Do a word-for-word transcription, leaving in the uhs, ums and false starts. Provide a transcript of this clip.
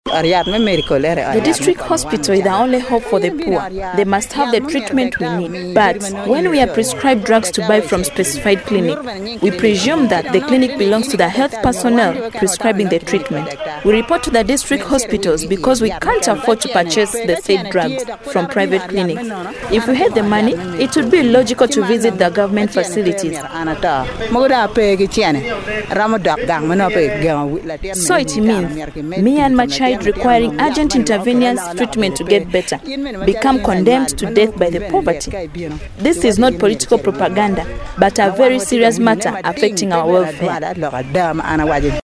The district hospital is the only hope for the poor. They must have the treatment we need. But when we are prescribed drugs to buy from specified clinic, we presume that the clinic belongs to the health personnel prescribing the treatment. We report to the district hospitals because we can't afford to purchase the said drugs from private clinics. If we had the money, it would be logical to visit the government facilities. So it means me and my child requiring urgent intervenence treatment to get better become condemned to death by the poverty. This is not political propaganda, but a very serious matter affecting our welfare.